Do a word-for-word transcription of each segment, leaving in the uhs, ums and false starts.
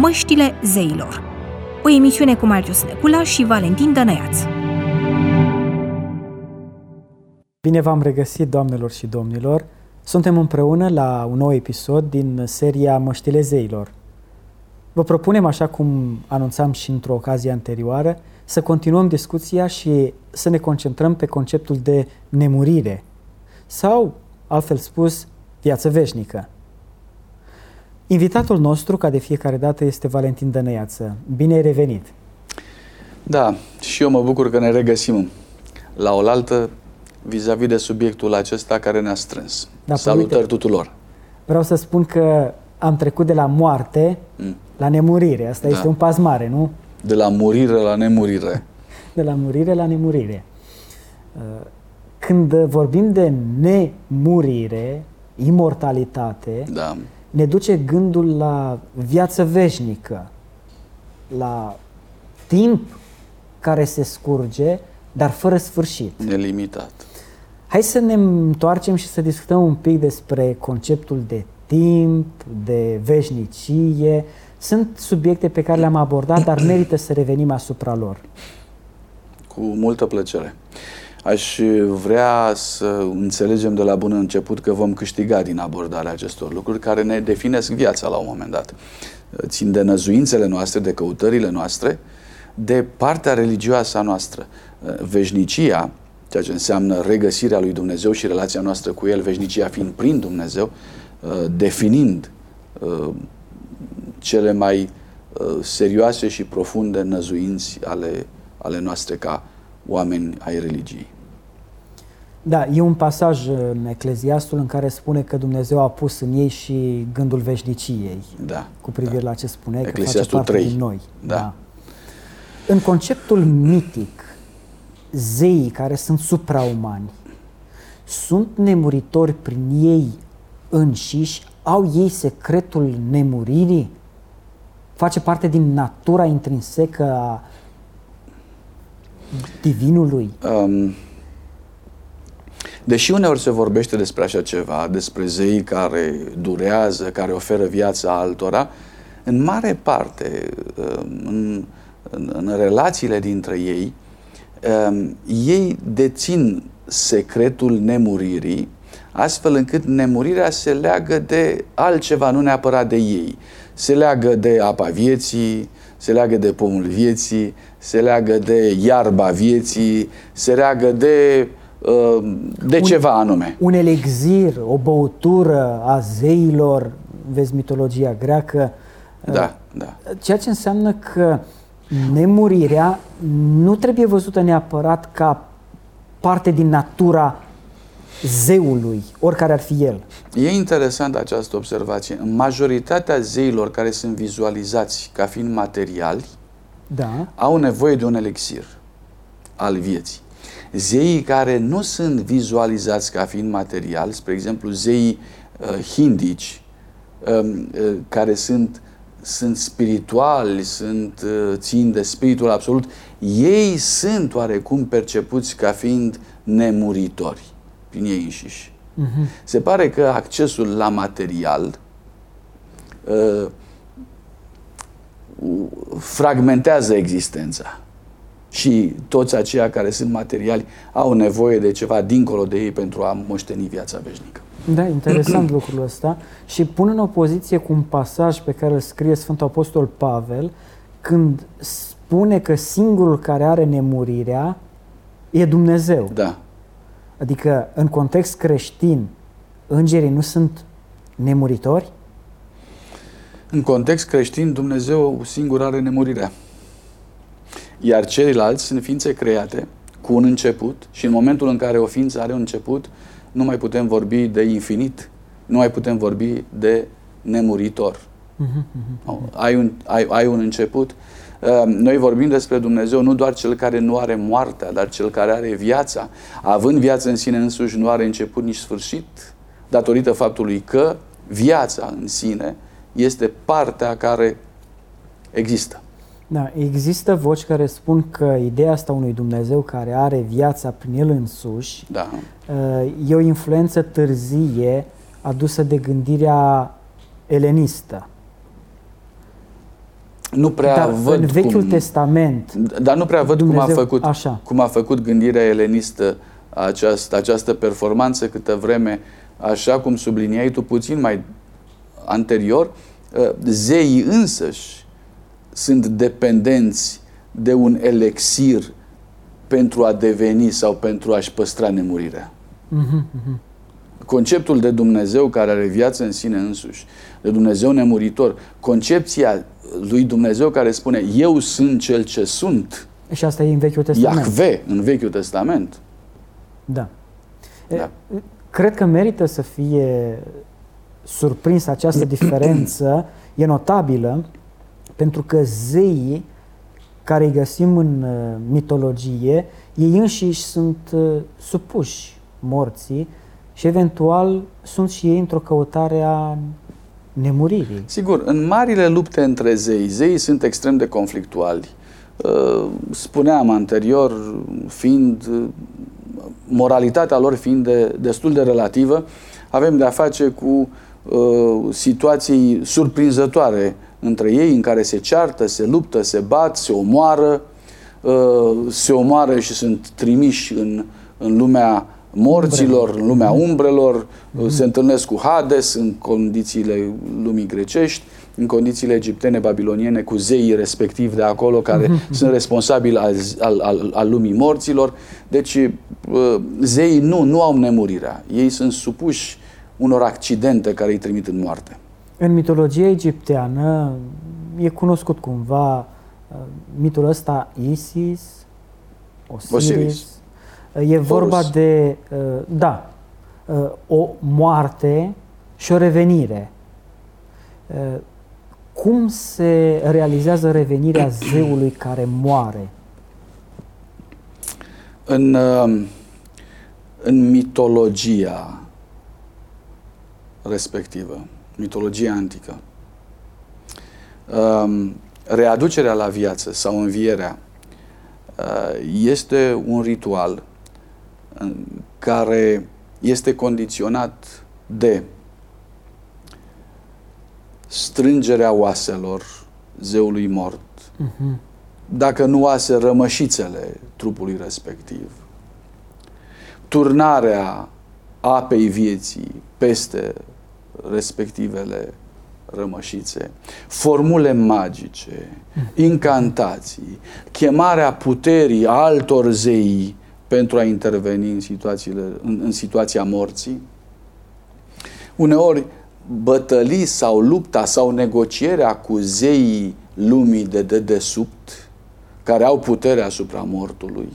Măștile zeilor, o emisiune cu Marius Necula și Valentin Dănăiaț. Bine v-am regăsit, doamnelor și domnilor! Suntem împreună la un nou episod din seria Măștile zeilor. Vă propunem, așa cum anunțam și într-o ocazie anterioară, să continuăm discuția și să ne concentrăm pe conceptul de nemurire sau, altfel spus, viață veșnică. Invitatul nostru, ca de fiecare dată, este Valentin Dănăiață. Bine ai revenit! Da, și eu mă bucur că ne regăsim la oaltă vis-a-vis de subiectul acesta care ne-a strâns. Da, salutări uite, tuturor! Vreau să spun că am trecut de la moarte mm. la nemurire. Asta da. Este un pas mare, nu? De la murire la nemurire. De la murire la nemurire. Când vorbim de nemurire, imortalitate, da. ne duce gândul la viață veșnică, la timp care se scurge, dar fără sfârșit. Nelimitat. Hai să ne întoarcem și să discutăm un pic despre conceptul de timp, de veșnicie. Sunt subiecte pe care le-am abordat, dar merită să revenim asupra lor. Cu multă plăcere. Aș vrea să înțelegem de la bun început că vom câștiga din abordarea acestor lucruri care ne definesc viața la un moment dat. Țin de năzuințele noastre, de căutările noastre, de partea religioasă a noastră. Veșnicia, ceea ce înseamnă regăsirea lui Dumnezeu și relația noastră cu El, veșnicia fiind prin Dumnezeu, definind cele mai serioase și profunde năzuinți ale, ale noastre ca oameni ai religiei. Da, e un pasaj în Ecleziastul în care spune că Dumnezeu a pus în ei și gândul veșniciei. Da. Cu privire da. la ce spune, că face parte trei. din noi. Da. Da. În conceptul mitic, zeii care sunt supraumani sunt nemuritori prin ei înșiși? Au ei secretul nemuririi? Face parte din natura intrinsecă a divinului? Um, deși uneori se vorbește despre așa ceva, despre zeii care durează, care oferă viața altora, în mare parte, în, în, în relațiile dintre ei, um, ei dețin secretul nemuririi, astfel încât nemurirea se leagă de altceva, nu neapărat de ei. Se leagă de apa vieții, se leagă de pomul vieții, se leagă de iarba vieții, se leagă de, de un, ceva anume. Un elixir, o băutură a zeilor, vezi mitologia greacă. Da, da. Ceea ce înseamnă că nemurirea nu trebuie văzută neapărat ca parte din natura zeului, oricare ar fi el. E interesant această observație. Majoritatea zeilor care sunt vizualizați ca fiind materiali, da. au nevoie de un elixir al vieții. Zeii care nu sunt vizualizați ca fiind materiali, spre exemplu zeii uh, hindici, uh, uh, care sunt, sunt spirituali, sunt, uh, țin de spiritul absolut, ei sunt oarecum percepuți ca fiind nemuritori prin ei înșiși. Uh-huh. Se pare că accesul la material uh, fragmentează existența și toți aceia care sunt materiali au nevoie de ceva dincolo de ei pentru a moșteni viața veșnică. Da, interesant lucrul ăsta și pun în opoziție cu un pasaj pe care îl scrie Sfântul Apostol Pavel când spune că singurul care are nemurirea e Dumnezeu. Da. Adică, în context creștin, îngerii nu sunt nemuritori? În context creștin, Dumnezeu singur are nemurirea. Iar ceilalți sunt ființe create cu un început și în momentul în care o ființă are un început, nu mai putem vorbi de infinit, nu mai putem vorbi de nemuritor. Uh-huh, uh-huh. Ai, un, ai, ai un început. Noi vorbim despre Dumnezeu nu doar cel care nu are moartea, dar cel care are viața. Având viață în sine însuși nu are început nici sfârșit, datorită faptului că viața în sine este partea care există. Da, există voci care spun că ideea asta unui Dumnezeu care are viața prin El însuși da. e o influență târzie adusă de gândirea elenistă. nu prea Dar văd în Vechiul cum, Testament, dar nu prea văd Dumnezeu, cum a făcut, așa. cum a făcut gândirea elenistă această, această performanță câtă vreme, așa cum subliniai tu puțin mai anterior, zeii însăși sunt dependenți de un elixir pentru a deveni sau pentru a-și păstra nemurirea. Uh-huh, uh-huh. Conceptul de Dumnezeu care are viață în sine însuși, de Dumnezeu nemuritor, concepția lui Dumnezeu care spune eu sunt cel ce sunt, Și asta e în Vechiul Testament. Iahve, în Vechiul Testament. Da. Da. Cred că merită să fie surprinsă această diferență, e notabilă, pentru că zeii care îi găsim în mitologie, ei înșiși sunt supuși morții și eventual sunt și ei într-o căutare a nemuririi. Sigur, în marile lupte între zei, zeii sunt extrem de conflictuali. Spuneam anterior, fiind moralitatea lor fiind de, destul de relativă, avem de-a face cu uh, situații surprinzătoare între ei, în care se ceartă, se luptă, se bat, se omoară, uh, se omoară și sunt trimiși în, în lumea morților, în lumea umbrelor, mm-hmm. se întâlnesc cu Hades în condițiile lumii grecești, în condițiile egiptene, babiloniene, cu zeii respectiv de acolo, care mm-hmm. sunt responsabili al, al, al, al lumii morților. Deci, zeii nu, nu au nemurirea. Ei sunt supuși unor accidente care îi trimit în moarte. În mitologia egipteană e cunoscut cumva mitul ăsta Isis, Osiris. Osiris. E vorba Horus. de, da, o moarte și o revenire. Cum se realizează revenirea zeului care moare? În, în mitologia respectivă, mitologia antică, readucerea la viață sau învierea este un ritual care este condiționat de strângerea oaselor zeului mort, uh-huh. dacă nu oase, rămășițele trupului respectiv, turnarea apei vieții peste respectivele rămășițe, formule magice, incantații, chemarea puterii altor zei pentru a interveni în, situațiile, în, în situația morții. Uneori, bătălii sau lupta sau negocierea cu zeii lumii de dedesubt, care au putere asupra mortului,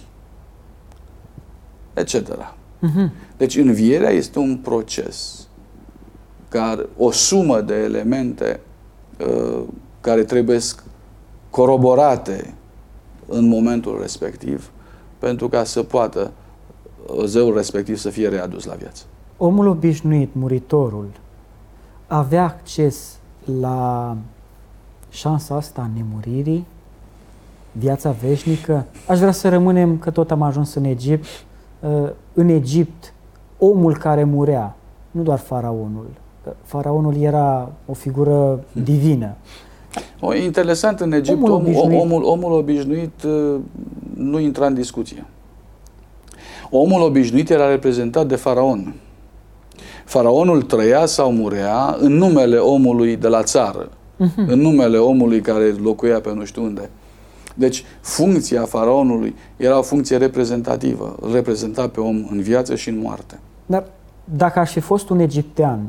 et cetera. Uh-huh. Deci învierea este un proces, care, o sumă de elemente uh, care trebuie coroborate în momentul respectiv pentru ca să poată zeul respectiv să fie readus la viață. Omul obișnuit, muritorul, avea acces la șansa asta a nemuririi, viața veșnică? Aș vrea să rămânem, că tot am ajuns în Egipt, în Egipt, omul care murea, nu doar faraonul. Faraonul era o figură divină. O, interesant, în Egipt, omul obișnuit, omul, omul obișnuit nu intra în discuție. Omul obișnuit era reprezentat de faraon. Faraonul trăia sau murea în numele omului de la țară, uh-huh. în numele omului care locuia pe nu știu unde. Deci, funcția faraonului era o funcție reprezentativă, îl reprezenta pe om în viață și în moarte. Dar dacă aș fi fost un egiptean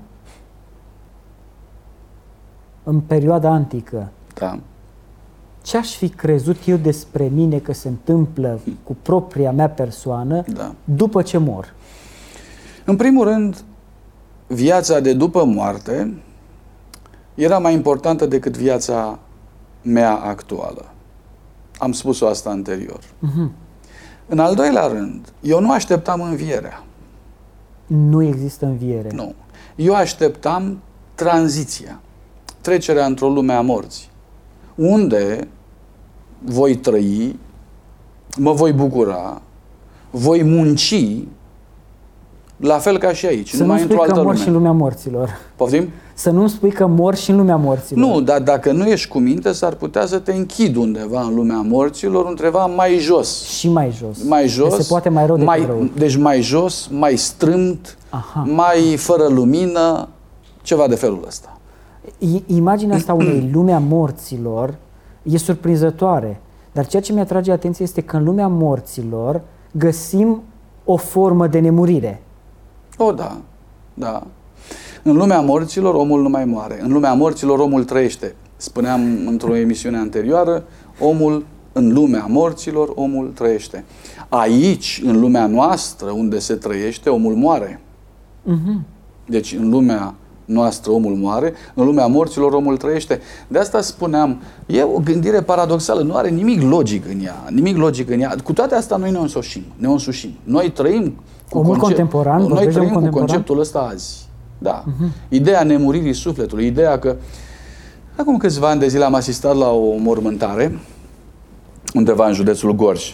în perioada antică, da. ce aș fi crezut eu despre mine că se întâmplă cu propria mea persoană da. după ce mor? În primul rând, viața de după moarte era mai importantă decât viața mea actuală. Am spus-o asta anterior. Uh-huh. În al doilea rând, eu nu așteptam învierea. Nu există înviere. Nu. Eu așteptam tranziția, trecerea într-o lume a morții, unde voi trăi, mă voi bucura, voi munci La fel ca și aici, Să numai nu într-o spui altă că mor lume. și în lumea morților. Poftim? Să nu spui că mor și în lumea morților. Nu, dar dacă nu ești cu minte, s-ar putea să te închid undeva în lumea morților, undeva mai jos. Și mai jos. Mai jos. Deci se poate mai rău decât mai, rău. Deci mai jos, mai strâmt, Aha. mai fără lumină, ceva de felul ăsta. I- Imaginea asta unei lumea morților e surprinzătoare. Dar ceea ce mi-atrage atenție este că în lumea morților găsim o formă de nemurire. O, da, da. În lumea morților omul nu mai moare. În lumea morților omul trăiește. Spuneam într-o emisiune anterioară, omul, în lumea morților, omul trăiește. Aici, în lumea noastră, unde se trăiește, omul moare. Uh-huh. Deci, în lumea noastră omul moare, în lumea morților omul trăiește. De asta spuneam, e o gândire paradoxală, nu are nimic logic în ea, nimic logic în ea. Cu toate astea noi ne însușim, ne însușim. Noi trăim cu Omul concept, contemporan, noi vorbești de trăim omul cu contemporan? conceptul ăsta azi. Da. Uh-huh. Ideea nemuririi sufletului, ideea că acum câțiva ani de zile am asistat la o mormântare undeva în județul Gorj.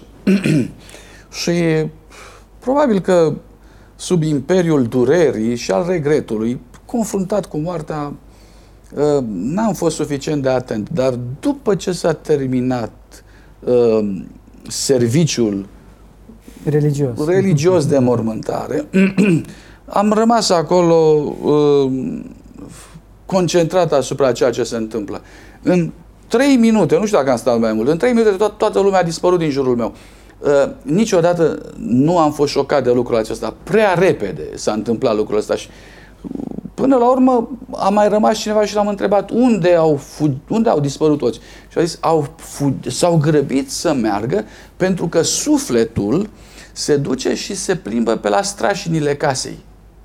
Și probabil că sub imperiul durerii și al regretului, confruntat cu moartea, n-am fost suficient de atent. Dar după ce s-a terminat uh, serviciul religios, religios de mormântare, am rămas acolo uh, concentrat asupra ceea ce se întâmplă. În trei minute, nu știu dacă am stat mai mult, în trei minute to- toată lumea a dispărut din jurul meu. Uh, niciodată nu am fost șocat de lucrul acesta. Prea repede s-a întâmplat lucrul ăsta și până la urmă a mai rămas cineva și l-am întrebat unde au, fug- unde au dispărut toți. Și a zis, au fug- s-au grăbit să meargă pentru că sufletul se duce și se plimbă pe la strașinile casei.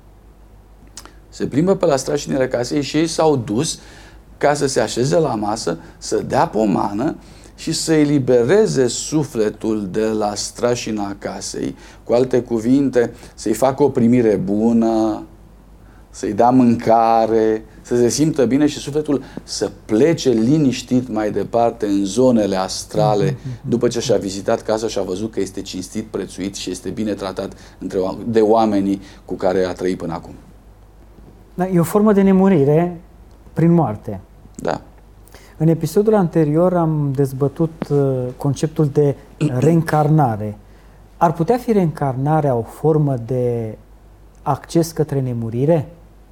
Se plimbă pe la strașinile casei și ei s-au dus ca să se așeze la masă, să dea pomană și să elibereze sufletul de la strașina casei. Cu alte cuvinte, să-i facă o primire bună, să-i dea mâncare, să se simtă bine și sufletul să plece liniștit mai departe în zonele astrale, după ce și-a vizitat casa și a văzut că este cinstit, prețuit și este bine tratat între, de oamenii cu care a trăit până acum. Da, e o formă de nemurire prin moarte. Da. În episodul anterior am dezbătut uh, conceptul de reîncarnare. Ar putea fi reîncarnarea o formă de acces către nemurire?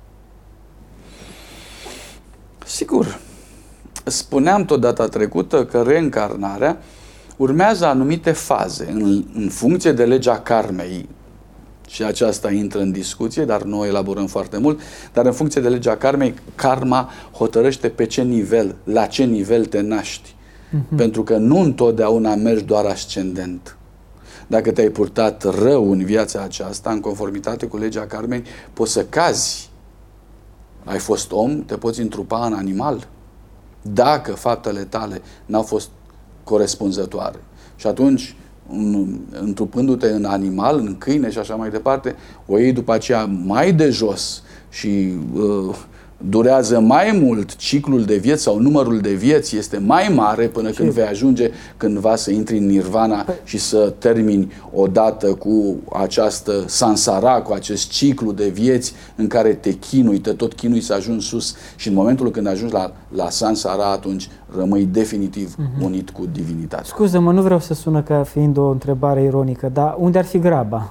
Sigur. Spuneam tot data trecută că reîncarnarea urmează anumite faze în, în funcție de legea karmei. Și aceasta intră în discuție, dar nu o elaborăm foarte mult. Dar în funcție de legea karmei, karma hotărăște pe ce nivel, la ce nivel te naști. Uh-huh. Pentru că nu întotdeauna mergi doar ascendent. Dacă te-ai purtat rău în viața aceasta, în conformitate cu legea karmei, poți să cazi. Ai fost om, te poți întrupa în animal. Dacă faptele tale n-au fost corespunzătoare. Și atunci, întrupându-te în animal, în câine și așa mai departe, o iei după aceea mai de jos și uh, durează mai mult ciclul de vieți sau numărul de vieți este mai mare până când vei ajunge cândva să intri în nirvana și să termini odată cu această sansara, cu acest ciclu de vieți în care te chinui, te tot chinui să ajungi sus și în momentul când ajungi la, la sansara, atunci rămâi definitiv uh-huh. unit cu divinitatea. Scuză-mă, nu vreau să sună ca fiind o întrebare ironică, dar unde ar fi graba?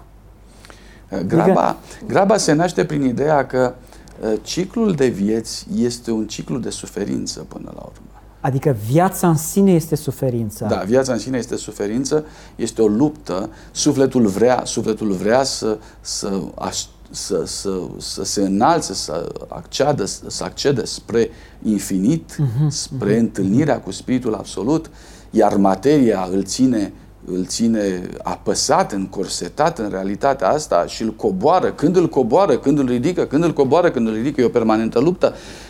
Graba, graba se naște prin ideea că ciclul de vieți este un ciclu de suferință până la urmă. Adică viața în sine este suferința. Da, viața în sine este suferință, este o luptă, sufletul vrea, sufletul vrea să, să, să, să, să se înalțe, să accede, să accede spre infinit, uh-huh, spre uh-huh. întâlnirea cu Spiritul Absolut, iar materia îl ține îl ține apăsat, încorsetat în realitatea asta și îl coboară. Când îl coboară, când îl ridică, când îl coboară, când îl ridică, e o permanentă luptă.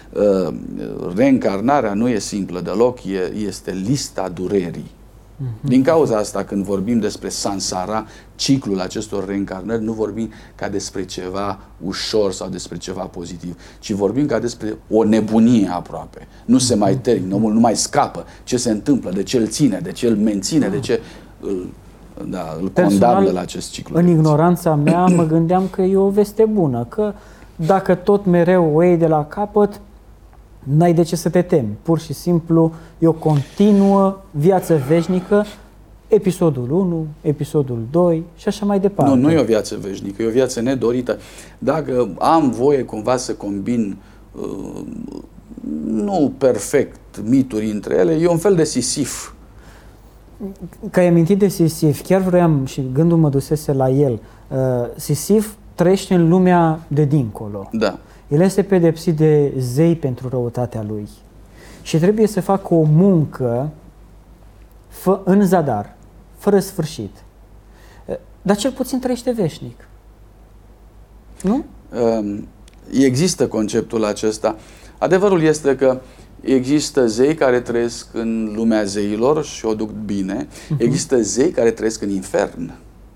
Reîncarnarea nu e simplă deloc, e, este lista durerii. Din cauza asta, când vorbim despre sansara, ciclul acestor reîncarnări, nu vorbim ca despre ceva ușor sau despre ceva pozitiv, ci vorbim ca despre o nebunie aproape. Nu se mai termină, omul nu mai scapă. Ce se întâmplă, de ce îl ține, de ce îl menține, de ce îl da, îl Personal, condamnă la acest ciclu. În ignoranța mea mă gândeam că e o veste bună, că dacă tot mereu o iei de la capăt, n-ai de ce să te temi. Pur și simplu e o continuă viață veșnică, episodul unu, episodul doi și așa mai departe. Nu, nu e o viață veșnică, e o viață nedorită. Dacă am voie cumva să combin uh, nu perfect mituri între ele, e un fel de Sisif. Că ai amintit de Sisif, chiar vroiam și gândul mă dusese la el. Uh, Sisif trăiește în lumea de dincolo. Da. El este pedepsit de zei pentru răutatea lui și trebuie să facă o muncă fă, în zadar, fără sfârșit. Dar cel puțin trăiește veșnic. Nu? Există conceptul acesta. Adevărul este că există zei care trăiesc în lumea zeilor și o duc bine. Uh-huh. Există zei care trăiesc în infern.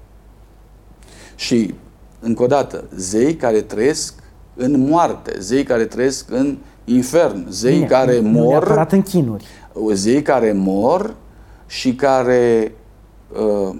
Și, încă o dată, zei care trăiesc în moarte, zei care trăiesc în infern, zei bine, care nu mor, neapărat în chinuri. Zei care mor și care uh,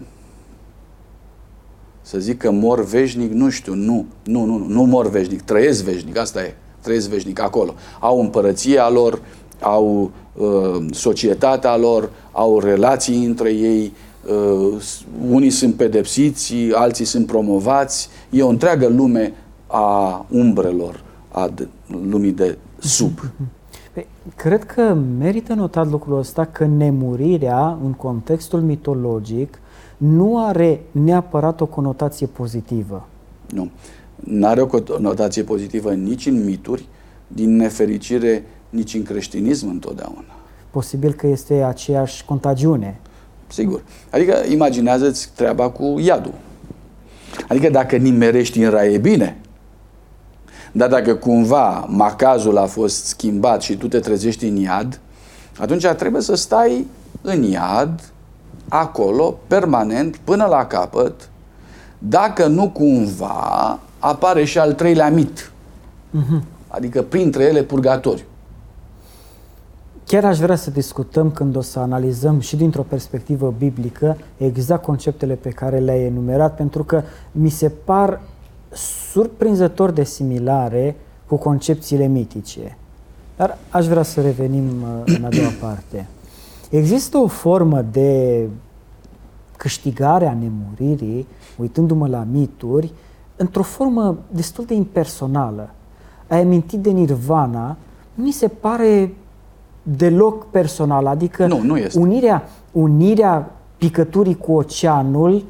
să zic că mor veșnic, nu știu, nu, nu, nu, nu mor veșnic, trăiesc veșnic, asta e, trăiesc veșnic acolo. Au împărăția lor, au uh, societatea lor, au relații între ei, uh, unii sunt pedepsiți, alții sunt promovați, e o întreagă lume a umbrelor, a de, lumii de sub. Păi, cred că merită notat lucrul ăsta că nemurirea în contextul mitologic nu are neapărat o conotație pozitivă. Nu. Nu are o conotație pozitivă nici în mituri, din nefericire nici în creștinism întotdeauna. Posibil că este aceeași contagiune. Sigur. Adică imaginează-ți treaba cu iadul. Adică dacă nimerești în rai e bine, dar dacă cumva macazul a fost schimbat și tu te trezești în iad, atunci trebuie să stai în iad, acolo, permanent, până la capăt, dacă nu cumva apare și al treilea mit. Uh-huh. Adică printre ele purgatoriu. Chiar aș vrea să discutăm, când o să analizăm și dintr-o perspectivă biblică, exact conceptele pe care le-ai enumerat, pentru că mi se par surprinzător de similare cu concepțiile mitice. Dar aș vrea să revenim în a doua parte. Există o formă de câștigare a nemuririi, uitându-mă la mituri, într-o formă destul de impersonală. Ai amintit de Nirvana, mi se pare deloc personal, adică nu, nu este. Unirea, unirea picăturii cu oceanul.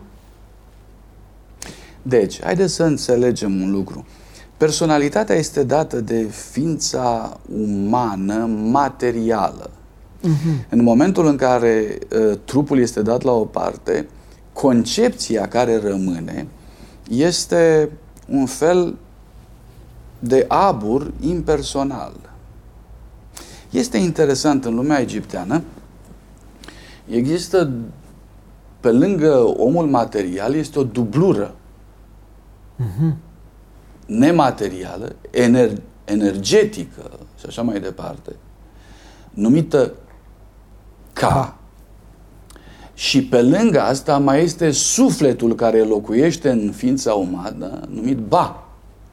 Deci, haideți să înțelegem un lucru. Personalitatea este dată de ființa umană materială. Uh-huh. În momentul în care uh, trupul este dat la o parte, concepția care rămâne este un fel de abur impersonal. Este interesant, în lumea egipteană există, pe lângă omul material, este o dublură uh-huh. nematerială, ener- energetică și așa mai departe, numită Ka. Și pe lângă asta mai este sufletul care locuiește în ființa umană, numit Ba.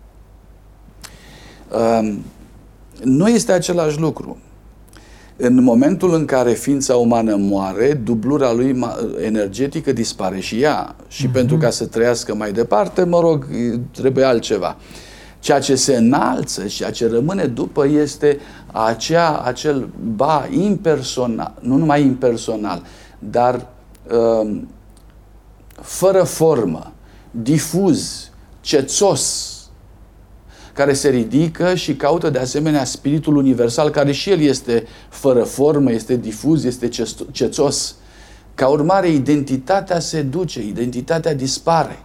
Um, nu este același lucru. În momentul în care ființa umană moare, dublura lui energetică dispare și ea. Și mm-hmm. pentru ca să trăiască mai departe, mă rog, trebuie altceva. Ceea ce se înalță și ceea ce rămâne după este acea, acel Ba impersonal, nu numai impersonal, dar um, fără formă, difuz, cețos, care se ridică și caută de asemenea spiritul universal, care și el este fără formă, este difuz, este cețos. Ca urmare, identitatea se duce, identitatea dispare.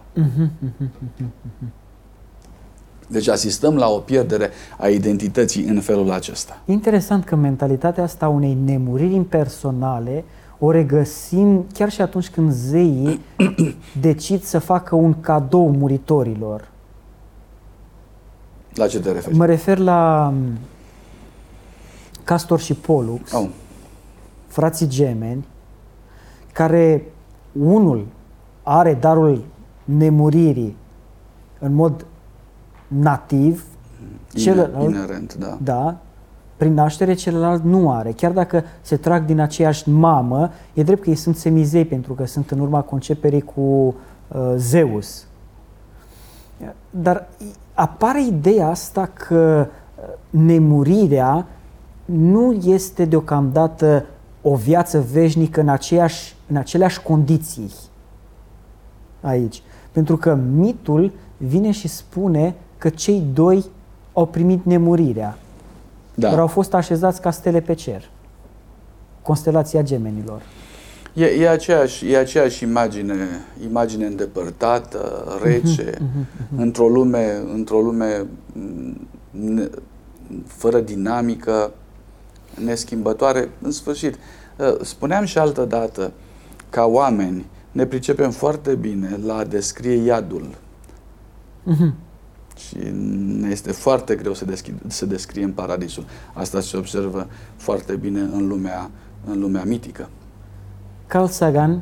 Deci asistăm la o pierdere a identității în felul acesta. Interesant că mentalitatea asta unei nemuriri impersonale o regăsim chiar și atunci când zeii decid să facă un cadou muritorilor. La ce te referi? Mă refer la Castor și Pollux, oh. frații gemeni, care unul are darul nemuririi în mod nativ, celălalt, inerent, da. da, prin naștere, celălalt nu are. Chiar dacă se trag din aceeași mamă, e drept că ei sunt semizei pentru că sunt în urma conceperii cu uh, Zeus. Dar apare ideea asta că nemurirea nu este deocamdată o viață veșnică în, aceeași, în aceleași condiții aici. Pentru că mitul vine și spune că cei doi au primit nemurirea. Da. Dar au fost așezați ca stele pe cer. Constelația Gemenilor. E, e, aceeași, e aceeași imagine, imagine îndepărtată, rece, uh-huh, uh-huh, uh-huh. într-o lume, într-o lume ne, fără dinamică, neschimbătoare. În sfârșit, spuneam și altă dată, ca oameni, ne pricepem foarte bine la a descrie iadul. Uh-huh. Și ne este foarte greu să, deschid, să descriem paradisul. Asta se observă foarte bine în lumea, în lumea mitică. Carl Sagan,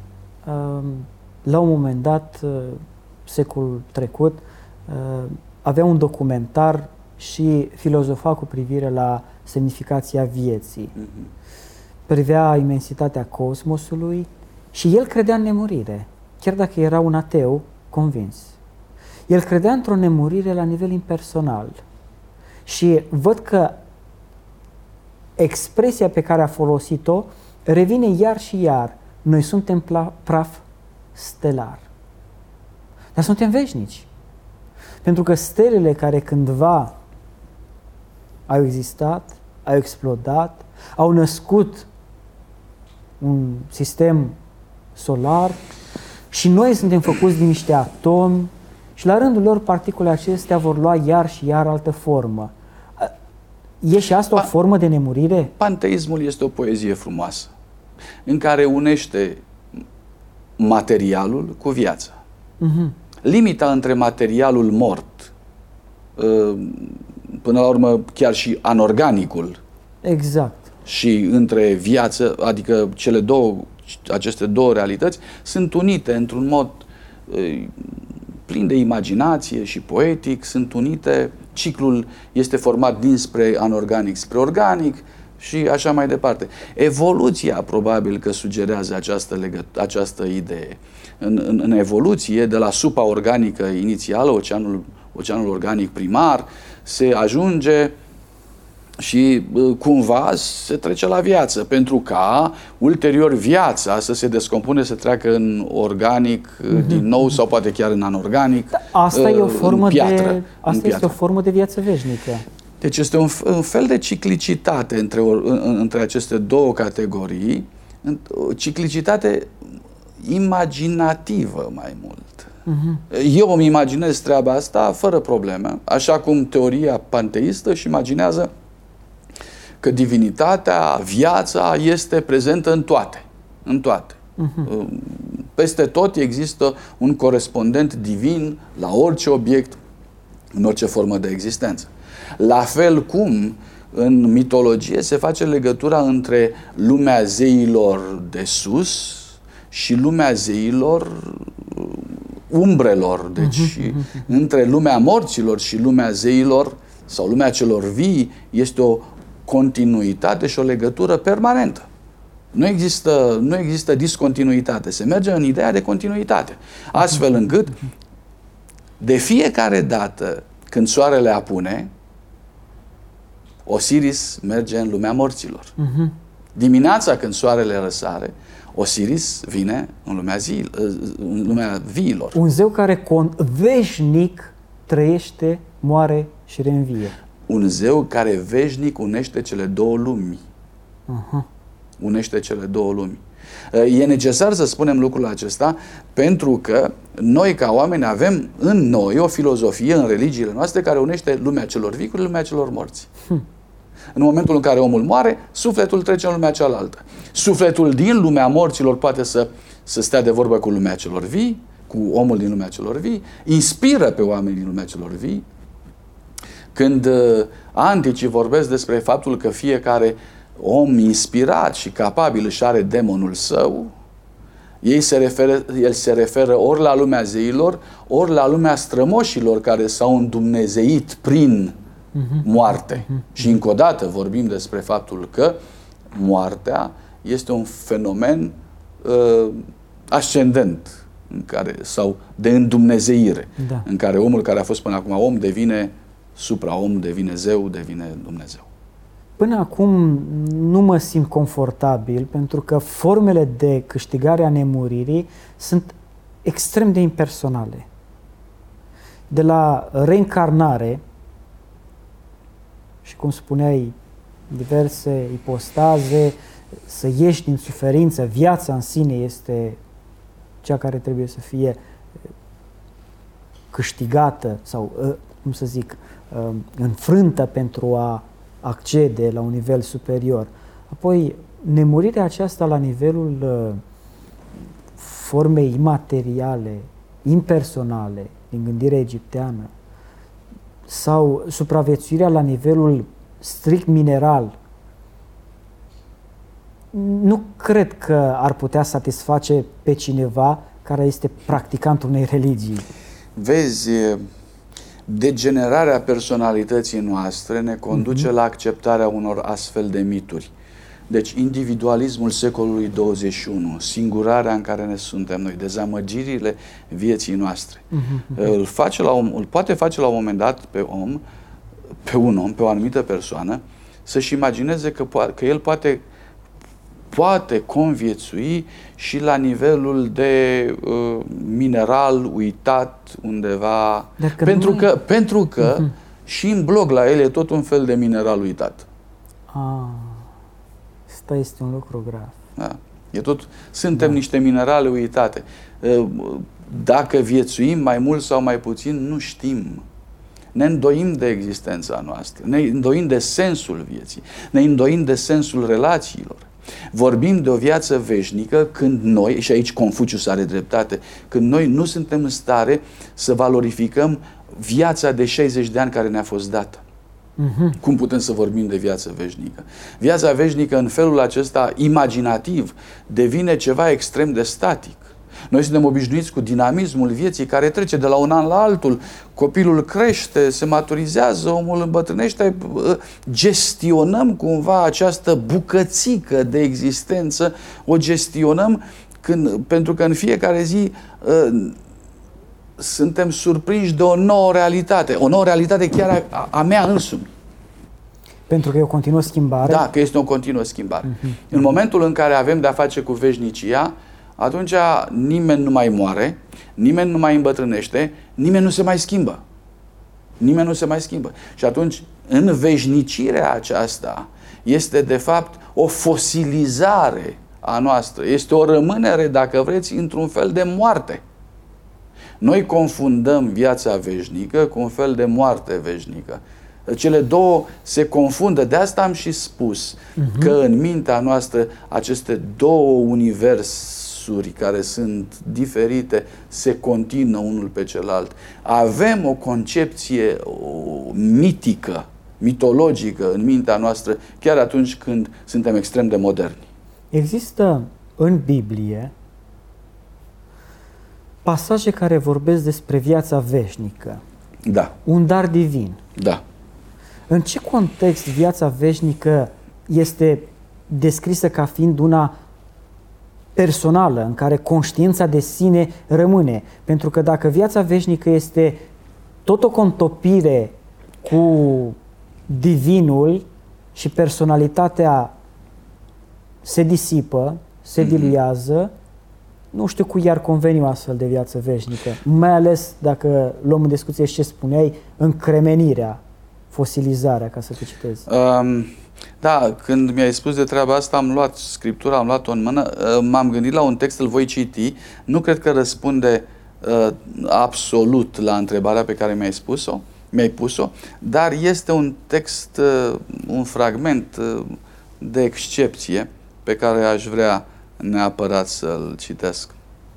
la un moment dat, secolul trecut, avea un documentar și filozofa cu privire la semnificația vieții. Mm-hmm. Privea imensitatea cosmosului și el credea în nemurire, chiar dacă era un ateu convins. El credea într-o nemurire la nivel impersonal. Și văd că expresia pe care a folosit-o revine iar și iar. Noi suntem praf stelar. Dar suntem veșnici. Pentru că stelele care cândva au existat, au explodat, au născut un sistem solar și noi suntem făcuți din niște atomi și la rândul lor particulele acestea vor lua iar și iar altă formă. E și asta o formă de nemurire? Panteismul este o poezie frumoasă în care unește materialul cu viața. Uh-huh. Limita între materialul mort, până la urmă chiar și anorganicul, exact, și între viață, adică cele două, aceste două realități, sunt unite într-un mod plin de imaginație și poetic, sunt unite, ciclul este format dinspre anorganic spre organic și așa mai departe. Evoluția probabil că sugerează această, legăt- această idee. În, în, în evoluție, de la supa organică inițială, oceanul, oceanul organic primar, se ajunge și cumva se trece la viață, pentru ca ulterior viața să se descompune, să treacă în organic mm-hmm. din nou sau poate chiar în anorganic. Asta e o formă piatră, de asta este o formă de viață veșnică. Deci este un, un fel de ciclicitate între, între aceste două categorii, ciclicitate imaginativă mai mult. Uh-huh. Eu îmi imaginez treaba asta fără probleme, așa cum teoria panteistă își imaginează că divinitatea, viața este prezentă în toate. În toate. Uh-huh. Peste tot există un corespondent divin la orice obiect, în orice formă de existență. La fel cum în mitologie se face legătura între lumea zeilor de sus și lumea zeilor umbrelor, deci uh-huh. între lumea morților și lumea zeilor sau lumea celor vii este o continuitate și o legătură permanentă. Nu există, nu există discontinuitate, se merge în ideea de continuitate, astfel încât de fiecare dată când soarele apune, Osiris merge în lumea morților. Uh-huh. Dimineața când soarele răsare, Osiris vine în lumea, zi, în lumea viilor. Un zeu care con- veșnic trăiește, moare și reînvie. Un zeu care veșnic unește cele două lumi. Uh-huh. Unește cele două lumi. E necesar să spunem lucrul acesta pentru că noi ca oameni avem în noi o filozofie în religiile noastre care unește lumea celor vii cu lumea celor morți. Hmm. În momentul în care omul moare, sufletul trece în lumea cealaltă. Sufletul din lumea morților poate să, să stea de vorbă cu lumea celor vii, cu omul din lumea celor vii, inspiră pe oamenii din lumea celor vii. Când uh, anticii vorbesc despre faptul că fiecare om inspirat și capabil își are demonul său, Ei se referă, el se referă ori la lumea zeilor, ori la lumea strămoșilor care s-au îndumnezeit prin uh-huh. moarte. Uh-huh. Și încă o dată vorbim despre faptul că moartea este un fenomen uh, ascendent în care, sau de îndumnezeire, da. În care omul care a fost până acum om devine supra-om, devine zeu, devine Dumnezeu. Până acum nu mă simt confortabil pentru că formele de câștigare a nemuririi sunt extrem de impersonale. De la reîncarnare și, cum spuneai, diverse ipostaze, să ieși din suferință, viața în sine este cea care trebuie să fie câștigată sau, cum să zic, înfrântă pentru a accede la un nivel superior. Apoi, nemurirea aceasta la nivelul uh, formei imateriale, impersonale, din gândirea egipteană, sau supraviețuirea la nivelul strict mineral, nu cred că ar putea satisface pe cineva care este practicantul unei religii. Vezi, degenerarea personalității noastre ne conduce uh-huh. la acceptarea unor astfel de mituri. Deci individualismul secolului douăzeci și unu, singurarea în care ne suntem noi, dezamăgirile vieții noastre, uh-huh. îl, face la om, îl poate face la un moment dat pe om, pe un om, pe o anumită persoană, să-și imagineze că, po- că el poate poate conviețui și la nivelul de uh, mineral uitat undeva. Pentru că, e... pentru că uh-huh. și în blog la el e tot un fel de mineral uitat. Ah, asta este un lucru grav. Da. E tot, suntem da. niște minerale uitate. Uh, dacă viețuim mai mult sau mai puțin, nu știm. Ne îndoim de existența noastră, ne îndoim de sensul vieții, ne îndoim de sensul relațiilor. Vorbim de o viață veșnică când noi, și aici Confucius are dreptate, când noi nu suntem în stare să valorificăm viața de șaizeci de ani care ne-a fost dată. Uh-huh. Cum putem să vorbim de viață veșnică? Viața veșnică în felul acesta imaginativ devine ceva extrem de static. Noi suntem obișnuiți cu dinamismul vieții care trece de la un an la altul. Copilul crește, se maturizează, omul îmbătrânește, gestionăm cumva această bucățică de existență, o gestionăm când, pentru că în fiecare zi uh, suntem surprinși de o nouă realitate, o nouă realitate chiar a, a mea însumi. Pentru că e o continuă schimbare? Da, că este o continuă schimbare. Uh-huh. În momentul în care avem de-a face cu veșnicia, atunci nimeni nu mai moare, nimeni nu mai îmbătrânește, nimeni nu se mai schimbă. Nimeni nu se mai schimbă. Și atunci, în veșnicirea aceasta, este de fapt o fosilizare a noastră. Este o rămânere, dacă vreți, într-un fel de moarte. Noi confundăm viața veșnică cu un fel de moarte veșnică. Cele două se confundă. De asta am și spus uh-huh. că în mintea noastră aceste două universuri care sunt diferite se continuă unul pe celălalt. Avem o concepție o, mitică, mitologică în mintea noastră chiar atunci când suntem extrem de moderni. Există în Biblie pasaje care vorbesc despre viața veșnică. Da. Un dar divin. Da. În ce context viața veșnică este descrisă ca fiind una personală, în care conștiința de sine rămâne? Pentru că dacă viața veșnică este tot o contopire cu divinul și personalitatea se disipă, se diluează, nu știu cui i-ar conveni o astfel de viață veșnică. Mai ales dacă luăm în discuție și ce spuneai, încremenirea, fosilizarea, ca să te citezi. Um, da, când mi-ai spus de treaba asta, am luat scriptura, am luat-o în mână, m-am gândit la un text, îl voi citi. Nu cred că răspunde uh, absolut la întrebarea pe care mi-ai spus-o, mi-ai pus-o, dar este un text, uh, un fragment uh, de excepție pe care aș vrea neapărat să-l citesc.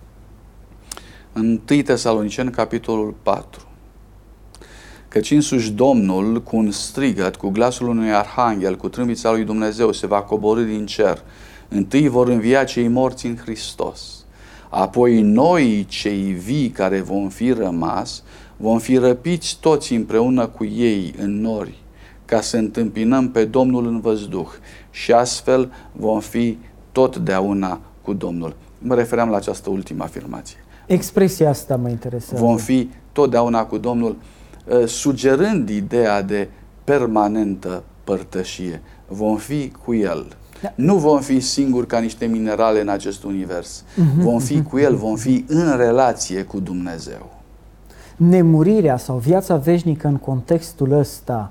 În întâi Tesaloniceni, capitolul patru. Căci însuși Domnul, cu un strigăt, cu glasul unui arhanghel, cu trâmbița lui Dumnezeu, se va coborî din cer. Întâi vor învia cei morți în Hristos. Apoi noi, cei vii care vom fi rămas, vom fi răpiți toți împreună cu ei în nori, ca să întâmpinăm pe Domnul în văzduh și astfel vom fi totdeauna cu Domnul. Mă refeream la această ultimă afirmație. Expresia asta mă interesează. Vom fi totdeauna cu Domnul, sugerând ideea de permanentă părtășie. Vom fi cu El. Da. Nu vom fi singuri ca niște minerale în acest univers. Uh-huh, vom fi uh-huh. cu El, vom fi în relație cu Dumnezeu. Nemurirea sau viața veșnică în contextul ăsta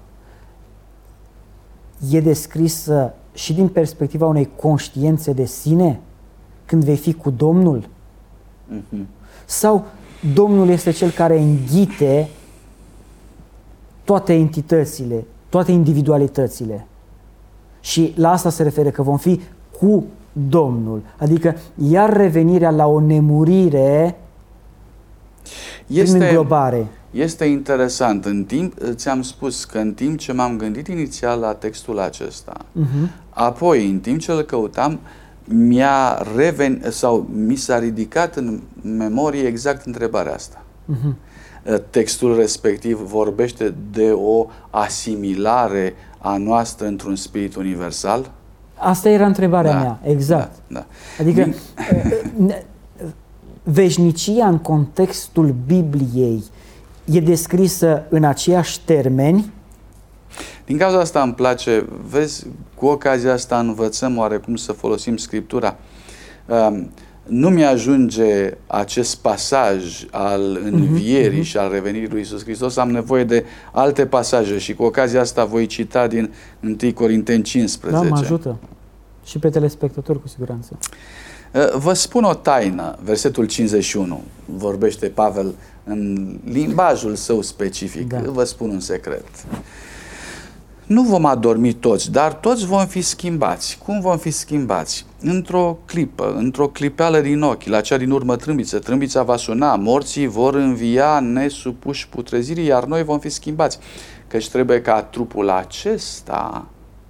e descrisă și din perspectiva unei conștiințe de sine când vei fi cu Domnul? Uh-huh. Sau Domnul este cel care înghite toate entitățile, toate individualitățile? Și la asta se referă, că vom fi cu Domnul. Adică iar revenirea la o nemurire este, prin înglobare. Este interesant. În timp, ți-am spus că în timp ce m-am gândit inițial la textul acesta, uh-huh. apoi în timp ce îl căutam, mi-a reven, sau mi s-a ridicat în memorie exact întrebarea asta. Uh-huh. Textul respectiv vorbește de o asimilare a noastră într-un spirit universal? Asta era întrebarea da, mea, exact. Da, da. Adică Din... veșnicia în contextul Bibliei e descrisă în aceiași termeni? Din cauza asta îmi place, vezi, cu ocazia asta învățăm oarecum să folosim Scriptura. Um, nu mi-ajunge acest pasaj al învierii uh-huh, uh-huh. și al revenirii lui Iisus Hristos, am nevoie de alte pasaje și cu ocazia asta voi cita din întâi Corinteni cincisprezece. Da, mă ajută. Și pe telespectatori, cu siguranță. Vă spun o taină, versetul cincizeci și unu, vorbește Pavel în limbajul său specific. Da. Vă spun un secret. Nu vom adormi toți, dar toți vom fi schimbați. Cum vom fi schimbați? Într-o clipă, într-o clipeală din ochi, la cea din urmă trâmbiță. Trâmbița va suna, morții vor învia nesupuși putrezirii, iar noi vom fi schimbați. Căci trebuie ca trupul acesta,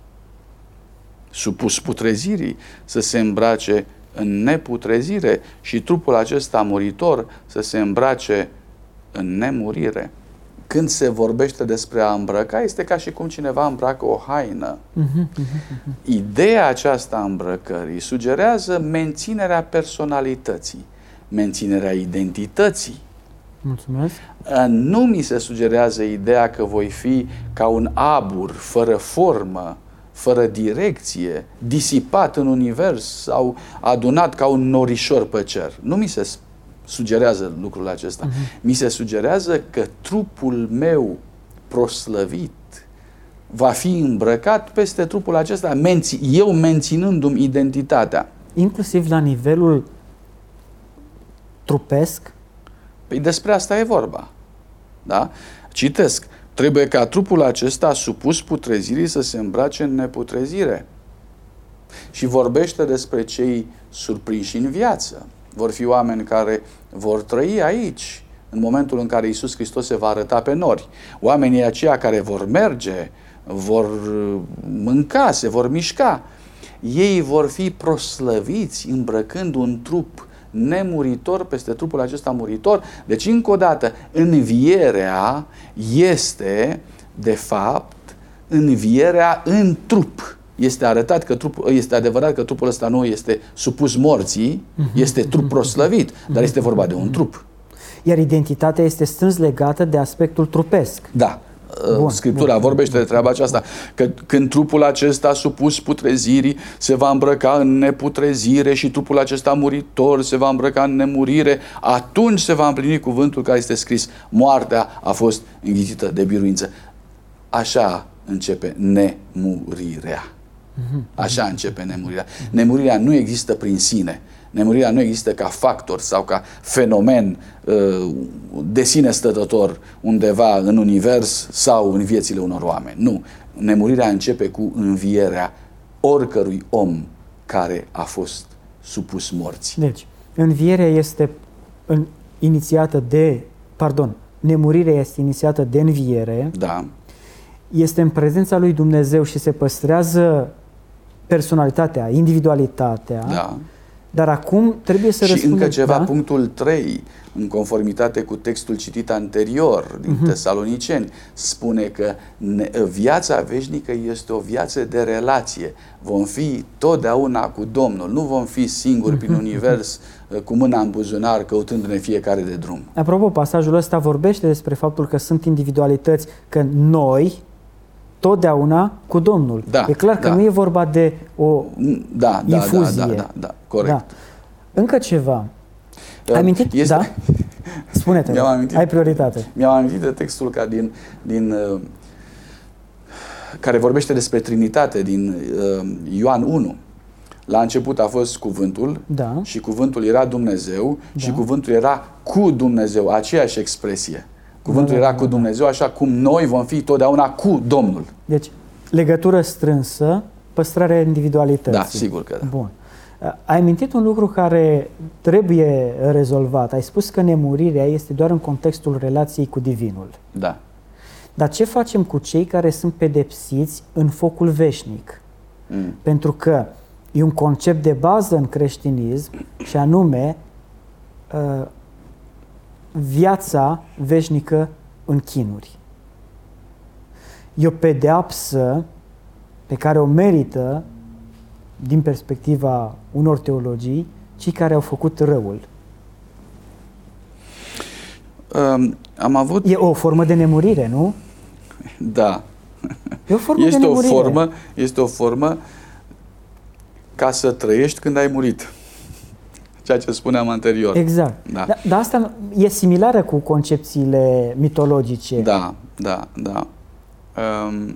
supus putrezirii, să se îmbrace în neputrezire și trupul acesta muritor să se îmbrace în nemurire. Când se vorbește despre a îmbrăca, este ca și cum cineva îmbracă o haină. Uh-huh, uh-huh. Ideea aceasta a îmbrăcării sugerează menținerea personalității, menținerea identității. Mulțumesc. Nu mi se sugerează ideea că voi fi ca un abur, fără formă, fără direcție, disipat în univers sau adunat ca un norișor pe cer. Nu mi se sugerează lucrul acesta. Uh-huh. Mi se sugerează că trupul meu proslăvit va fi îmbrăcat peste trupul acesta, menți, eu menținându-mi identitatea. Inclusiv la nivelul trupesc? Păi despre asta e vorba. Da? Citesc. Trebuie ca trupul acesta supus putrezirii să se îmbrace în neputrezire. Și vorbește despre cei surprinși în viață. Vor fi oameni care vor trăi aici, în momentul în care Iisus Hristos se va arăta pe nori. Oamenii aceia care vor merge, vor mânca, se vor mișca. Ei vor fi proslăviți îmbrăcând un trup nemuritor peste trupul acesta muritor. Deci, încă o dată, învierea este, de fapt, învierea în trup. Este arătat că trupul, este adevărat că trupul ăsta nu este supus morții, este trup proslăvit, dar este vorba de un trup. Iar identitatea este strâns legată de aspectul trupesc. Da. Bun, Scriptura bun, vorbește bun, de treaba aceasta, că când trupul acesta supus putrezirii se va îmbrăca în neputrezire și trupul acesta muritor se va îmbrăca în nemurire, atunci se va împlini cuvântul care este scris: moartea a fost înghițită de biruință. Așa începe nemurirea. Așa începe nemurirea. Nemurirea nu există prin sine. Nemurirea nu există ca factor sau ca fenomen uh, de sine stătător undeva în univers sau în viețile unor oameni. Nu. Nemurirea începe cu învierea oricărui om care a fost supus morții. Deci, învierea este în, inițiată de, pardon, nemurirea este inițiată de înviere. Da. Este în prezența lui Dumnezeu și se păstrează personalitatea, individualitatea. Da. Dar acum trebuie să și răspundem... încă ceva, da? punctul trei, în conformitate cu textul citit anterior din uh-huh. Tesaloniceni, spune că ne, viața veșnică este o viață de relație. Vom fi totdeauna cu Domnul, nu vom fi singuri uh-huh. prin univers cu mâna în buzunar căutându-ne fiecare de drum. Apropo, pasajul ăsta vorbește despre faptul că sunt individualități, că noi totdeauna cu Domnul. Da, e clar că da. nu e vorba de o da, da, infuzie. Da, da, da, da, corect. Da. Încă ceva. Ai amintit? Este... Da? Spune-te, amintit, ai prioritate. Mi-am amintit de textul ca din, din, uh, care vorbește despre Trinitate din uh, Ioan unu. La început a fost cuvântul da. și cuvântul era Dumnezeu da. și cuvântul era cu Dumnezeu, aceeași expresie. Cuvântul da, da, era da, cu Dumnezeu, așa cum noi vom fi totdeauna cu Domnul. Deci, legătură strânsă, păstrarea individualității. Da, sigur că da. Bun. Ai amintit un lucru care trebuie rezolvat. Ai spus că nemurirea este doar în contextul relației cu Divinul. Da. Dar ce facem cu cei care sunt pedepsiți în focul veșnic? Mm. Pentru că e un concept de bază în creștinism și anume uh, viața veșnică în chinuri. E o pedeapsă pe care o merită, din perspectiva unor teologii, cei care au făcut răul. Um, am avut... E o formă de nemurire, nu? Da. E o formă este de nemurire. O formă, este o formă ca să trăiești când ai murit. Ceea ce spuneam anterior. Exact. Da. Dar da, asta e similară cu concepțiile mitologice. Da, da, da. Um,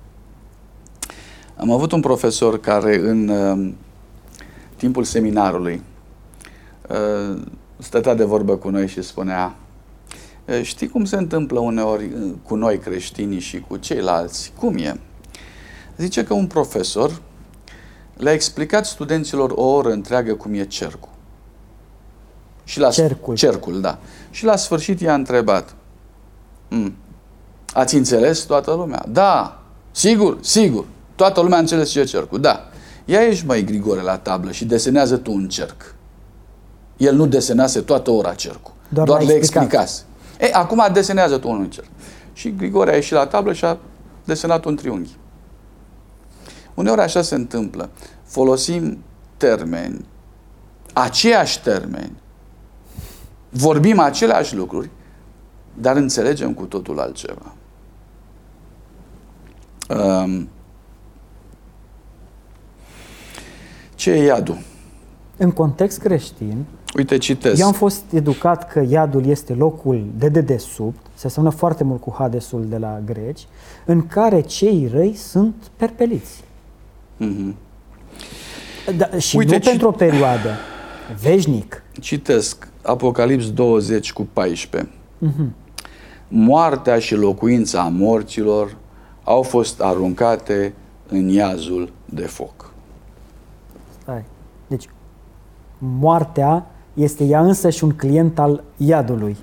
am avut un profesor care în uh, timpul seminarului uh, stătea de vorbă cu noi și spunea: știi cum se întâmplă uneori cu noi creștinii și cu ceilalți? Cum e? Zice că un profesor le-a explicat studenților o oră întreagă cum e cercul. Și la cercul. cercul, da. Și la sfârșit i-a întrebat: mm, ați înțeles toată lumea? Da, sigur, sigur. Toată lumea a înțeles ce e cercul, da. Ia ieși, măi, Grigore, la tablă și desenează tu un cerc. El nu desenase toată ora cercul. Doar, doar le explicat. explicase. Ei, acum desenează tu un cerc. Și Grigore a ieșit la tablă și a desenat un triunghi. Uneori așa se întâmplă. Folosim termeni, aceiași termeni, vorbim aceleași lucruri, dar înțelegem cu totul altceva. Um, ce e iadul? În context creștin, uite, citesc. Eu am fost educat că iadul este locul de dedesubt, se seamănă foarte mult cu Hadesul de la greci, în care cei răi sunt perpeliți. Mm-hmm. Da, și uite, nu ci... pentru o perioadă, veșnic. Citesc Apocalips douăzeci cu paisprezece. Mm-hmm. Moartea și locuința morților au fost aruncate în iazul de foc. Stai. Deci, moartea este ea însă și un client al iadului.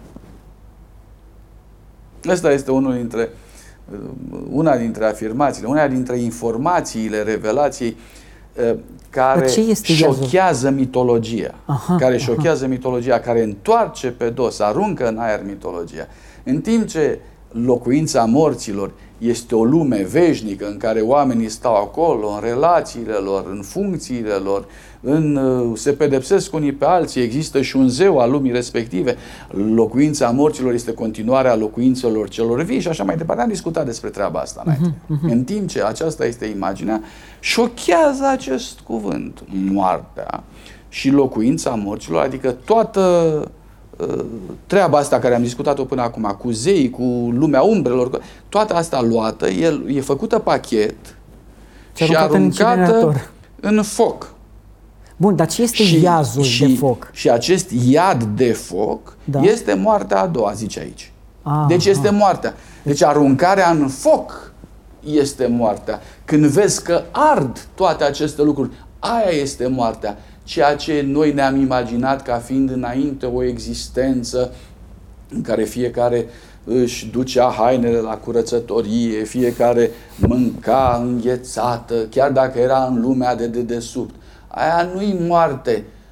Asta este unul dintre, una dintre afirmațiile, una dintre informațiile revelației care șochează mitologia. Aha, care șochează aha. mitologia, care întoarce pe dos, aruncă în aer mitologia. În timp ce locuința morților este o lume veșnică în care oamenii stau acolo, în relațiile lor, în funcțiile lor, în, se pedepsesc unii pe alții, există și un zeu al lumii respective. Locuința morților este continuarea locuințelor celor vii și așa mai departe. Am discutat despre treaba asta înainte. Uh-huh, uh-huh. În timp ce aceasta este imaginea, șochează acest cuvânt, moartea și locuința morților, adică toată treaba asta care am discutat-o până acum, cu zei, cu lumea umbrelor, toată asta luată, el, e făcută pachet și, și aruncată în, în foc. Bun, dar ce este și, iazul și, de foc? Și acest iad de foc da. este moartea a doua, zice aici. Ah, deci este ah. moartea. Deci aruncarea în foc este moartea. Când vezi că ard toate aceste lucruri, aia este moartea. Ceea ce noi ne-am imaginat ca fiind înainte o existență în care fiecare își ducea hainele la curățătorie, fiecare mânca înghețată, chiar dacă era în lumea de dedesubt. Aia nu-i moarte.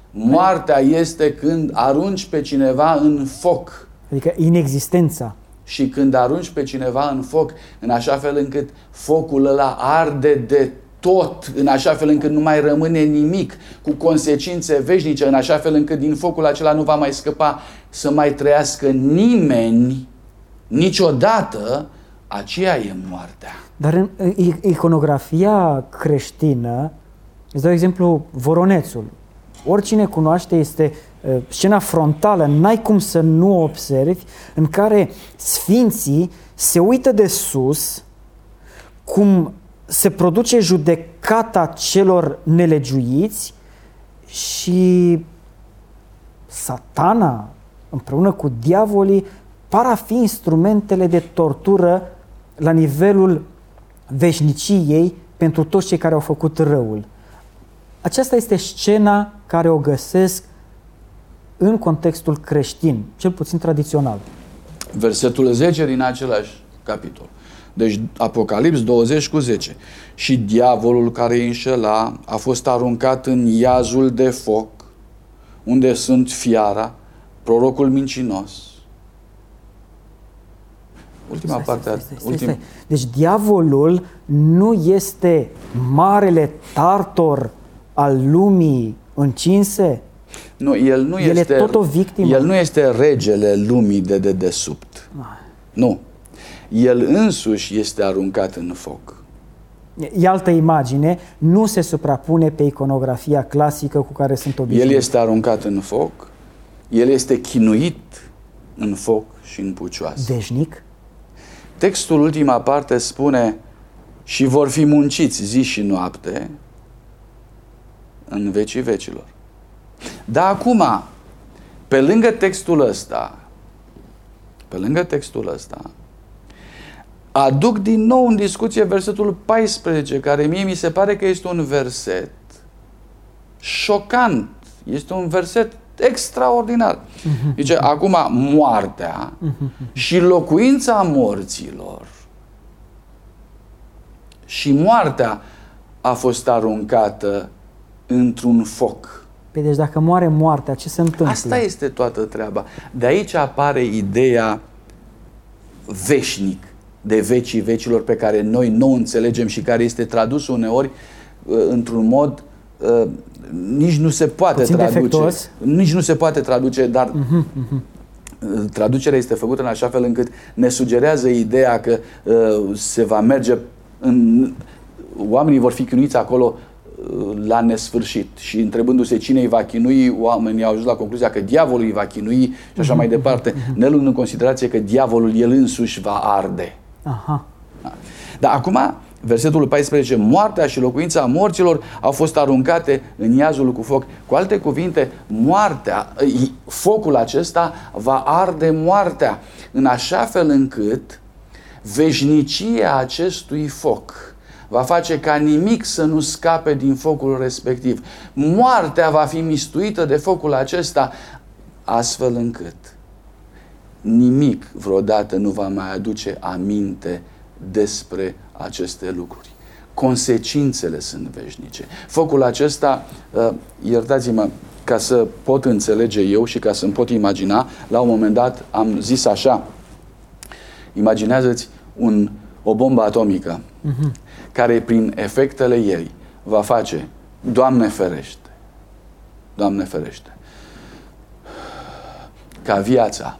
Moartea este când arunci pe cineva în foc. Adică inexistența. Și când arunci pe cineva în foc, în așa fel încât focul ăla arde de tot, în așa fel încât nu mai rămâne nimic, cu consecințe veșnice, în așa fel încât din focul acela nu va mai scăpa să mai trăiască nimeni niciodată, aceea e moartea. Dar în iconografia creștină, îți dau exemplu Voronețul. Oricine cunoaște, este uh, scena frontală, n-ai cum să nu o observi, în care sfinții se uită de sus, cum se produce judecata celor nelegiuiți și Satana, împreună cu diavolii, par a fi instrumentele de tortură la nivelul veșniciei pentru toți cei care au făcut răul. Aceasta este scena care o găsesc în contextul creștin, cel puțin tradițional. Versetul zece din același capitol. Deci Apocalips douăzeci cu zece. Și diavolul care îi înșela a fost aruncat în iazul de foc, unde sunt fiara, prorocul mincinos. Ultima stai, parte. Stai, stai, stai, ultim... stai. Deci diavolul nu este marele tartor al lumii încinse? Nu, el nu el este, e tot o victimă. El nu este regele lumii de dedesubt. Ah. Nu. El însuși este aruncat în foc. E altă imagine, nu se suprapune pe iconografia clasică cu care sunt obișnuiți. El este aruncat în foc, el este chinuit în foc și în pucioasă. Veșnic? Textul, ultima parte, spune și vor fi munciți zi și noapte în vecii vecilor. Dar acum, pe lângă textul ăsta, pe lângă textul ăsta, aduc din nou în discuție versetul paisprezece, care mie mi se pare că este un verset șocant. Este un verset extraordinar. Zice, acum moartea și locuința morților și moartea a fost aruncată într-un foc. Păi deci dacă moare moartea, ce se întâmplă? Asta este toată treaba. De aici apare ideea veșnic, de vecii vecilor, pe care noi nu o înțelegem și care este tradus uneori într-un mod uh, nici nu se poate puțin traduce. defectuos. Nici nu se poate traduce, dar uh-huh, uh-huh. traducerea este făcută în așa fel încât ne sugerează ideea că uh, se va merge în, oamenii vor fi chinuiți acolo uh, la nesfârșit și întrebându-se cine îi va chinui, oamenii au ajuns la concluzia că diavolul îi va chinui și așa mai departe, ne luând în considerație că diavolul el însuși va arde. Aha. Da. Dar acum, versetul paisprezece, moartea și locuința morților au fost aruncate în iazul cu foc. Cu alte cuvinte, moartea, focul acesta va arde moartea în așa fel încât veșnicia acestui foc va face ca nimic să nu scape din focul respectiv. Moartea va fi mistuită de focul acesta astfel încât nimic vreodată nu va mai aduce aminte despre aceste lucruri. Consecințele sunt veșnice. Focul acesta, iertați-mă, ca să pot înțelege eu și ca să-mi pot imagina, la un moment dat am zis așa, imaginează-ți un, o bombă atomică uh-huh. care prin efectele ei va face, Doamne ferește, Doamne ferește, ca viața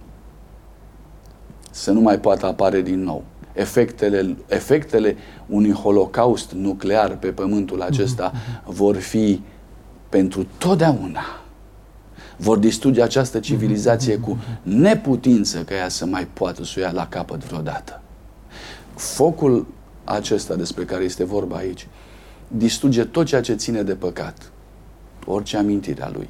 să nu mai poată apare din nou. Efectele, efectele unui holocaust nuclear pe pământul acesta mm-hmm. vor fi pentru totdeauna. Vor distruge această civilizație mm-hmm. cu neputință ca ea să mai poată să o ia la capăt vreodată. Focul acesta despre care este vorba aici distruge tot ceea ce ține de păcat. Orice amintire a lui.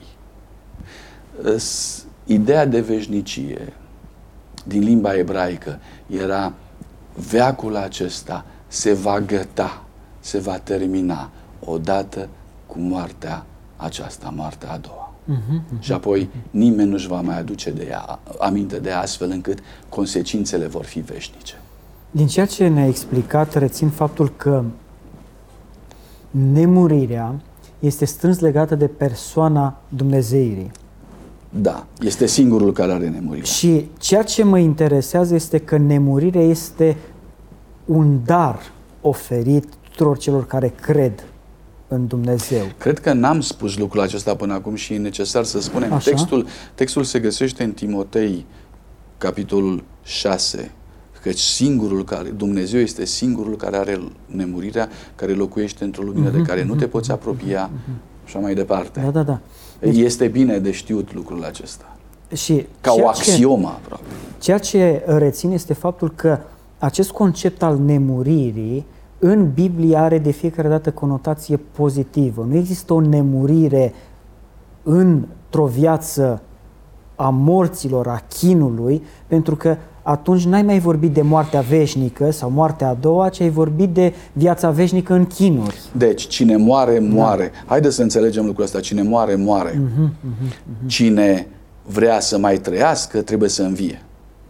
Ideea de veșnicie din limba ebraică era veacul acesta se va găta, se va termina odată cu moartea aceasta, moartea a doua. Uh-huh, uh-huh. Și apoi nimeni nu-și va mai aduce de ea, aminte de ea, astfel încât consecințele vor fi veșnice. Din ceea ce ne-a explicat, rețin faptul că nemurirea este strâns legată de persoana dumnezeirii. Da, este singurul care are nemurirea. Și ceea ce mă interesează este că nemurirea este un dar oferit tuturor celor care cred în Dumnezeu. Cred că n-am spus lucrul acesta până acum și e necesar să spunem. Așa? Textul, textul se găsește în Timotei, capitolul șase, că singurul care, Dumnezeu este singurul care are nemurirea, care locuiește într-o lumină uh-huh, de care nu te uh-huh, poți apropia uh-huh. și așa mai departe. Da, da, da. Deci, este bine de știut lucrul acesta. Și ca o ce, axiomă aproape. Ceea ce rețin este faptul că acest concept al nemuririi în Biblie are de fiecare dată conotație pozitivă. Nu există o nemurire într-o viață a morților, a chinului, pentru că atunci n-ai mai vorbit de moartea veșnică sau moartea a doua, ci ai vorbit de viața veșnică în chinuri. Deci, cine moare, moare. Da. Haideți să înțelegem lucrul ăsta. Cine moare, moare. Uh-huh, uh-huh, uh-huh. Cine vrea să mai trăiască, trebuie să învie.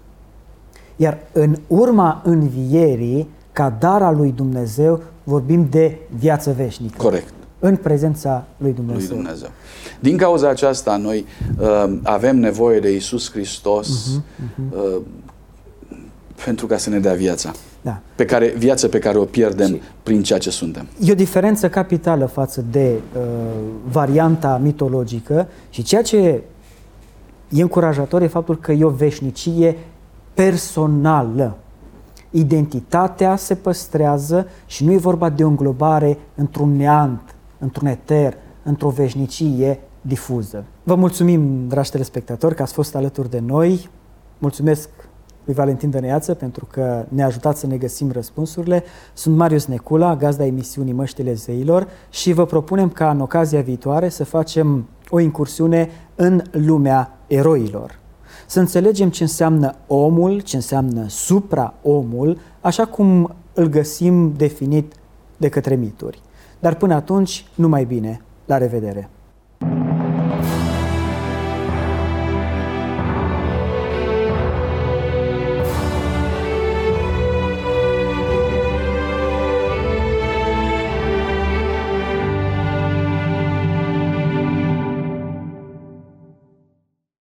Iar în urma învierii, ca dar al lui Dumnezeu, vorbim de viață veșnică. Corect. În prezența lui Dumnezeu. lui Dumnezeu. Din cauza aceasta, noi uh, avem nevoie de Iisus Hristos uh-huh, uh-huh. Uh, pentru ca să ne dea viața. Da. Pe care, viață pe care o pierdem și prin ceea ce suntem. E o diferență capitală față de uh, varianta mitologică și ceea ce e încurajator e faptul că e o veșnicie personală. Identitatea se păstrează și nu e vorba de o înglobare într-un neant, într-un eter, într-o veșnicie difuză. Vă mulțumim, dragi telespectatori, că ați fost alături de noi. Mulțumesc lui Valentin Dăneață pentru că ne-a ajutat să ne găsim răspunsurile. Sunt Marius Necula, gazda emisiunii Măștile Zeilor și vă propunem ca în ocazia viitoare să facem o incursiune în lumea eroilor. Să înțelegem ce înseamnă omul, ce înseamnă supra-omul, așa cum îl găsim definit de către mituri. Dar până atunci, numai bine, la revedere!